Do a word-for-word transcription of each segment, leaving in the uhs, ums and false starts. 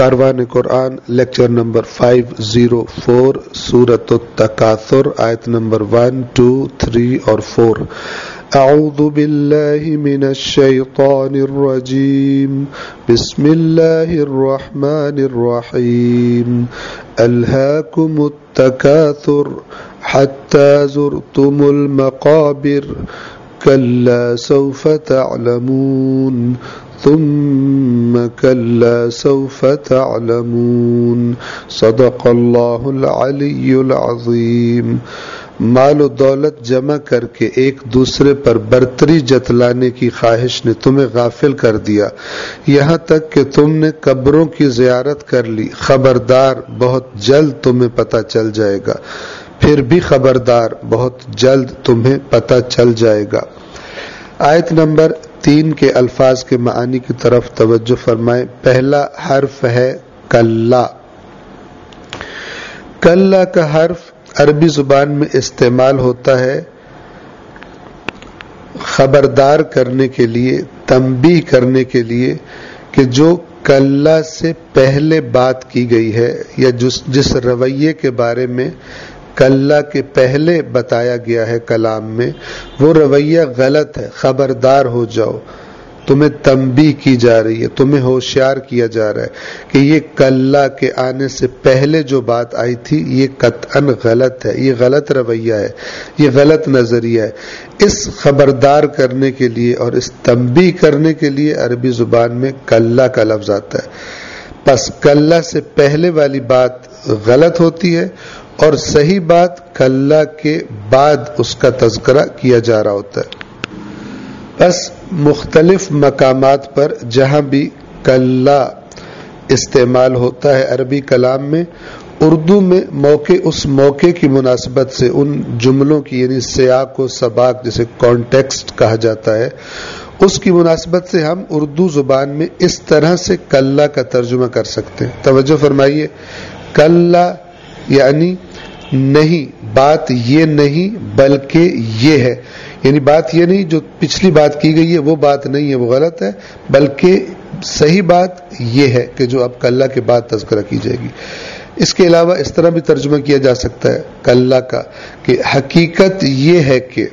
کاروان قرآن lecture number پانچ سو چار سورۃ التکاثر آیت نمبر ون ٹو تھری اور فور. اعوذ باللہ من الشیطان الرجیم بسم اللہ الرحمن الرحیم. الہاکم التکاثر حتی زرتم المقابر کلا سوف تعلمون ثم کلا سوف تعلمون. صدق اللہ العلی العظیم. مال و دولت جمع کر کے ایک دوسرے پر برتری جتلانے کی خواہش نے تمہیں غافل کر دیا یہاں تک کہ تم نے قبروں کی زیارت کر لی. خبردار بہت جلد تمہیں پتہ چل جائے گا. پھر بھی خبردار بہت جلد تمہیں پتہ چل جائے گا. آیت نمبر تین کے الفاظ کے معانی کی طرف توجہ فرمائیں. پہلا حرف ہے کلا. کلا کا حرف عربی زبان میں استعمال ہوتا ہے خبردار کرنے کے لیے، تنبیہ کرنے کے لیے کہ جو کلا سے پہلے بات کی گئی ہے یا جس جس رویے کے بارے میں کلا کے پہلے بتایا گیا ہے کلام میں وہ رویہ غلط ہے. خبردار ہو جاؤ، تمہیں تنبیہ کی جا رہی ہے، تمہیں ہوشیار کیا جا رہا ہے کہ یہ کلا کے آنے سے پہلے جو بات آئی تھی یہ قطعاً غلط ہے، یہ غلط رویہ ہے، یہ غلط نظریہ ہے. اس خبردار کرنے کے لیے اور اس تنبیہ کرنے کے لیے عربی زبان میں کلا کا لفظ آتا ہے. پس کلا سے پہلے والی بات غلط ہوتی ہے اور صحیح بات کلا کے بعد اس کا تذکرہ کیا جا رہا ہوتا ہے. بس مختلف مقامات پر جہاں بھی کلا استعمال ہوتا ہے عربی کلام میں، اردو میں موقع اس موقع کی مناسبت سے ان جملوں کی یعنی سیاق و سباق جسے کانٹیکسٹ کہا جاتا ہے اس کی مناسبت سے ہم اردو زبان میں اس طرح سے کلا کا ترجمہ کر سکتے ہیں. توجہ فرمائیے. کلا یعنی نہیں، بات یہ نہیں بلکہ یہ ہے. یعنی بات یہ نہیں جو پچھلی بات کی گئی ہے وہ بات نہیں ہے، وہ غلط ہے، بلکہ صحیح بات یہ ہے کہ جو اب کلا کے بعد تذکرہ کی جائے گی. اس کے علاوہ اس طرح بھی ترجمہ کیا جا سکتا ہے کلا کا کہ حقیقت یہ ہے کہ.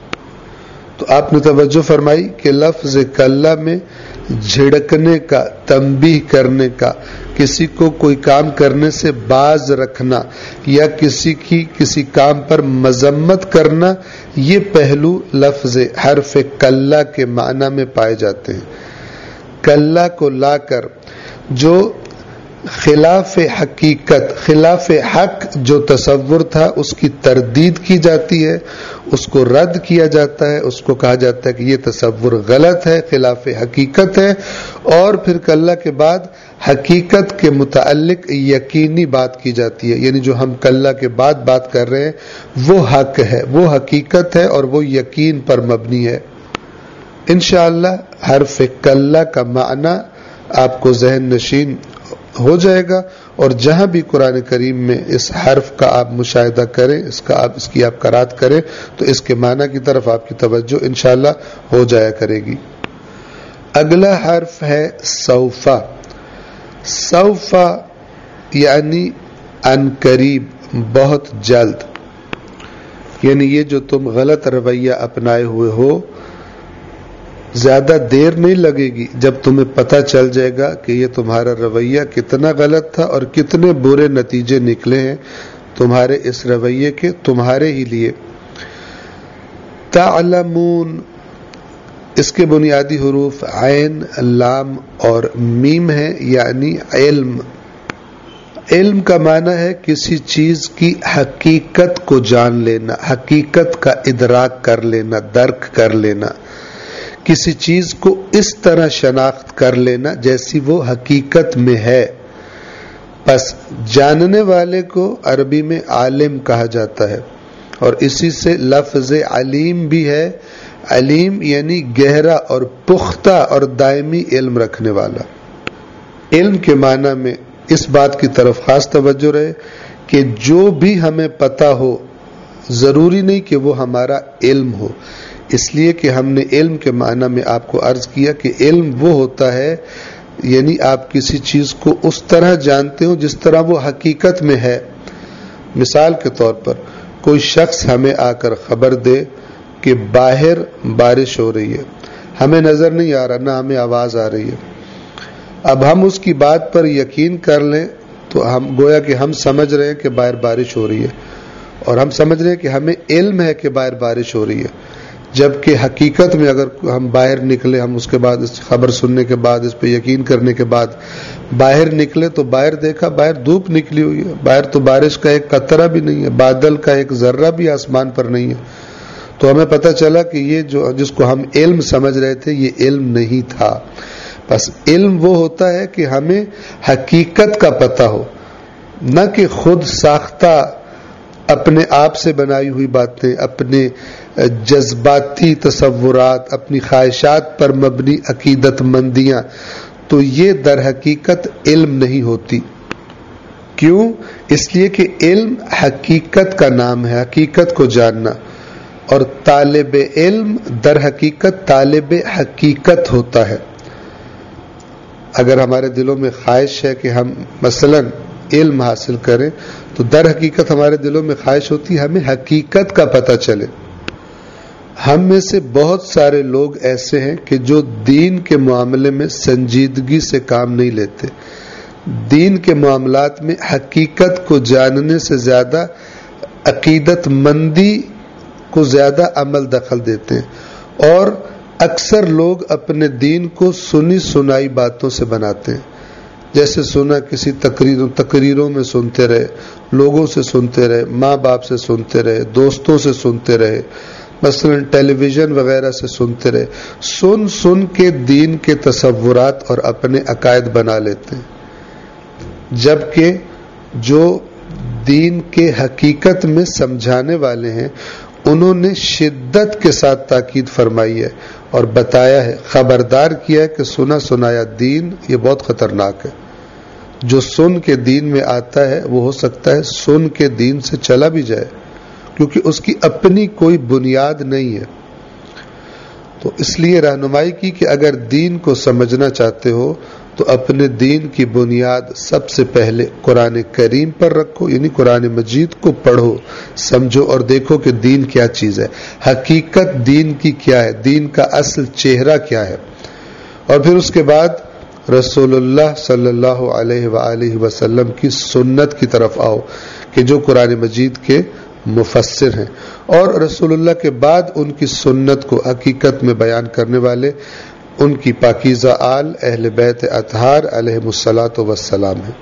تو آپ نے توجہ فرمائی کہ لفظ کلا میں جھڑکنے کا، تنبیہ کرنے کا، کسی کو کوئی کام کرنے سے باز رکھنا یا کسی کی کسی کام پر مذمت کرنا، یہ پہلو لفظ حرف کلا کے معنی میں پائے جاتے ہیں. کلا کو لا کر جو خلاف حقیقت، خلاف حق جو تصور تھا اس کی تردید کی جاتی ہے، اس کو رد کیا جاتا ہے، اس کو کہا جاتا ہے کہ یہ تصور غلط ہے، خلاف حقیقت ہے، اور پھر کلا کے بعد حقیقت کے متعلق یقینی بات کی جاتی ہے. یعنی جو ہم کلا کے بعد بات کر رہے ہیں وہ حق ہے، وہ حقیقت ہے اور وہ یقین پر مبنی ہے. انشاءاللہ حرف کلا کا معنی آپ کو ذہن نشین ہو جائے گا اور جہاں بھی قرآن کریم میں اس حرف کا آپ مشاہدہ کریں، اس کا آپ اس کی آپ قرات کریں تو اس کے معنی کی طرف آپ کی توجہ انشاءاللہ ہو جایا کرے گی. اگلا حرف ہے سوفا. سوفا یعنی ان قریب، بہت جلد. یعنی یہ جو تم غلط رویہ اپنائے ہوئے ہو زیادہ دیر نہیں لگے گی جب تمہیں پتہ چل جائے گا کہ یہ تمہارا رویہ کتنا غلط تھا اور کتنے برے نتیجے نکلے ہیں تمہارے اس رویے کے تمہارے ہی لیے. تعلمون اس کے بنیادی حروف عین، لام اور میم ہیں یعنی علم. علم کا معنی ہے کسی چیز کی حقیقت کو جان لینا، حقیقت کا ادراک کر لینا، درک کر لینا، کسی چیز کو اس طرح شناخت کر لینا جیسی وہ حقیقت میں ہے. پس جاننے والے کو عربی میں عالم کہا جاتا ہے اور اسی سے لفظ علیم بھی ہے. علیم یعنی گہرا اور پختہ اور دائمی علم رکھنے والا. علم کے معنی میں اس بات کی طرف خاص توجہ رہے کہ جو بھی ہمیں پتہ ہو ضروری نہیں کہ وہ ہمارا علم ہو. اس لیے کہ ہم نے علم کے معنی میں آپ کو عرض کیا کہ علم وہ ہوتا ہے یعنی آپ کسی چیز کو اس طرح جانتے ہو جس طرح وہ حقیقت میں ہے. مثال کے طور پر کوئی شخص ہمیں آ کر خبر دے کہ باہر بارش ہو رہی ہے، ہمیں نظر نہیں آ رہا، نہ ہمیں آواز آ رہی ہے. اب ہم اس کی بات پر یقین کر لیں تو ہم گویا کہ ہم سمجھ رہے ہیں کہ باہر بارش ہو رہی ہے، اور ہم سمجھ رہے ہیں کہ ہمیں علم ہے کہ باہر بارش ہو رہی ہے. جبکہ حقیقت میں اگر ہم باہر نکلے، ہم اس کے بعد اس خبر سننے کے بعد اس پہ یقین کرنے کے بعد باہر نکلے تو باہر دیکھا باہر دھوپ نکلی ہوئی ہے، باہر تو بارش کا ایک قطرہ بھی نہیں ہے، بادل کا ایک ذرہ بھی آسمان پر نہیں ہے. تو ہمیں پتہ چلا کہ یہ جو جس کو ہم علم سمجھ رہے تھے یہ علم نہیں تھا. بس علم وہ ہوتا ہے کہ ہمیں حقیقت کا پتہ ہو، نہ کہ خود ساختہ اپنے آپ سے بنائی ہوئی باتیں، اپنے جذباتی تصورات، اپنی خواہشات پر مبنی عقیدت مندیاں. تو یہ در حقیقت علم نہیں ہوتی. کیوں؟ اس لیے کہ علم حقیقت کا نام ہے، حقیقت کو جاننا. اور طالب علم در حقیقت طالب حقیقت ہوتا ہے. اگر ہمارے دلوں میں خواہش ہے کہ ہم مثلا علم حاصل کریں تو در حقیقت ہمارے دلوں میں خواہش ہوتی ہے ہمیں حقیقت کا پتہ چلے. ہم میں سے بہت سارے لوگ ایسے ہیں کہ جو دین کے معاملے میں سنجیدگی سے کام نہیں لیتے. دین کے معاملات میں حقیقت کو جاننے سے زیادہ عقیدت مندی کو زیادہ عمل دخل دیتے ہیں، اور اکثر لوگ اپنے دین کو سنی سنائی باتوں سے بناتے ہیں. جیسے سنا کسی تقریروں تقریروں میں سنتے رہے، لوگوں سے سنتے رہے، ماں باپ سے سنتے رہے، دوستوں سے سنتے رہے، مثلا ٹیلی ویژن وغیرہ سے سنتے رہے. سن سن کے دین کے تصورات اور اپنے عقائد بنا لیتے ہیں. جبکہ جو دین کے حقیقت میں سمجھانے والے ہیں انہوں نے شدت کے ساتھ تاکید فرمائی ہے اور بتایا ہے، خبردار کیا ہے کہ سنا سنایا دین یہ بہت خطرناک ہے. جو سن کے دین میں آتا ہے وہ ہو سکتا ہے سن کے دین سے چلا بھی جائے، کیونکہ اس کی اپنی کوئی بنیاد نہیں ہے. تو اس لیے رہنمائی کی کہ اگر دین کو سمجھنا چاہتے ہو تو اپنے دین کی بنیاد سب سے پہلے قرآن کریم پر رکھو، یعنی قرآن مجید کو پڑھو، سمجھو اور دیکھو کہ دین کیا چیز ہے، حقیقت دین کی کیا ہے، دین کا اصل چہرہ کیا ہے. اور پھر اس کے بعد رسول اللہ صلی اللہ علیہ وآلہ وسلم کی سنت کی طرف آؤ کہ جو قرآن مجید کے مفسر ہیں، اور رسول اللہ کے بعد ان کی سنت کو حقیقت میں بیان کرنے والے ان کی پاکیزہ آل اہل بیت اطہار علیہم الصلاۃ والسلام ہیں.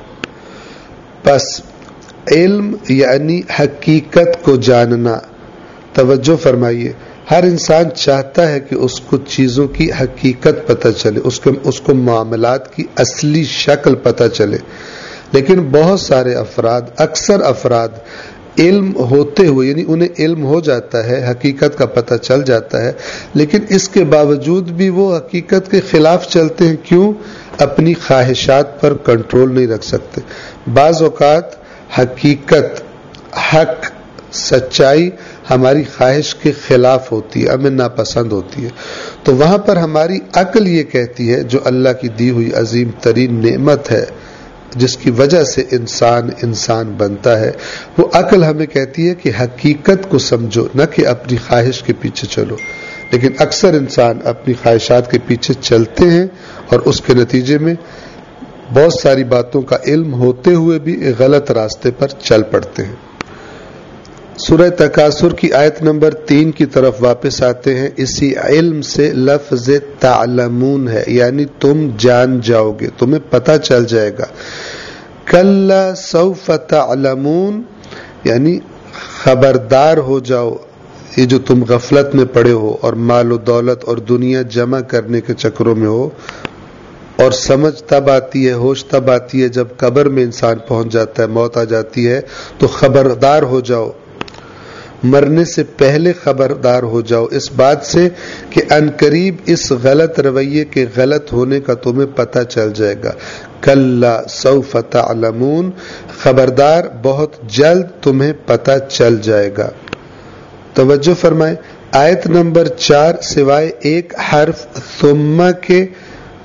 بس علم یعنی حقیقت کو جاننا. توجہ فرمائیے، ہر انسان چاہتا ہے کہ اس کو چیزوں کی حقیقت پتہ چلے، اس کو اس کو معاملات کی اصلی شکل پتہ چلے. لیکن بہت سارے افراد، اکثر افراد علم ہوتے ہوئے، یعنی انہیں علم ہو جاتا ہے، حقیقت کا پتہ چل جاتا ہے، لیکن اس کے باوجود بھی وہ حقیقت کے خلاف چلتے ہیں. کیوں؟ اپنی خواہشات پر کنٹرول نہیں رکھ سکتے. بعض اوقات حقیقت، حق، سچائی ہماری خواہش کے خلاف ہوتی ہے، ہمیں ناپسند ہوتی ہے. تو وہاں پر ہماری عقل یہ کہتی ہے، جو اللہ کی دی ہوئی عظیم ترین نعمت ہے جس کی وجہ سے انسان انسان بنتا ہے، وہ عقل ہمیں کہتی ہے کہ حقیقت کو سمجھو، نہ کہ اپنی خواہش کے پیچھے چلو. لیکن اکثر انسان اپنی خواہشات کے پیچھے چلتے ہیں اور اس کے نتیجے میں بہت ساری باتوں کا علم ہوتے ہوئے بھی ایک غلط راستے پر چل پڑتے ہیں. سورہ تکاثر کی آیت نمبر تین کی طرف واپس آتے ہیں. اسی علم سے لفظ تعلمون ہے، یعنی تم جان جاؤ گے، تمہیں پتہ چل جائے گا. کلا سوف تعلمون یعنی خبردار ہو جاؤ، یہ جو تم غفلت میں پڑے ہو اور مال و دولت اور دنیا جمع کرنے کے چکروں میں ہو، اور سمجھ تب آتی ہے، ہوش تب آتی ہے جب قبر میں انسان پہنچ جاتا ہے، موت آ جاتی ہے. تو خبردار ہو جاؤ، مرنے سے پہلے خبردار ہو جاؤ اس بات سے کہ عنقریب اس غلط رویے کے غلط ہونے کا تمہیں پتہ چل جائے گا. کلا سوف تعلمون، خبردار بہت جلد تمہیں پتہ چل جائے گا. توجہ فرمائیں، آیت نمبر چار سوائے ایک حرف ثم کے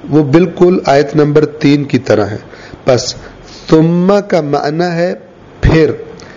وہ بالکل آیت نمبر تین کی طرح ہے. بس ثم کا معنی ہے پھر،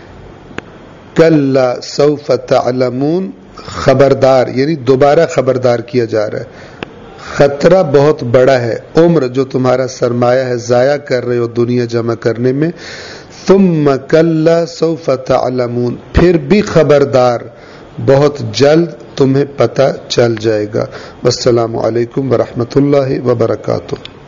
کلا سوف تعلمون خبردار، یعنی دوبارہ خبردار کیا جا رہا ہے. خطرہ بہت بڑا ہے، عمر جو تمہارا سرمایہ ہے ضائع کر رہے ہو دنیا جمع کرنے میں. ثم کلا سوف تعلمون، پھر بھی خبردار بہت جلد تمہیں پتہ چل جائے گا. والسلام علیکم ورحمۃ اللہ وبرکاتہ.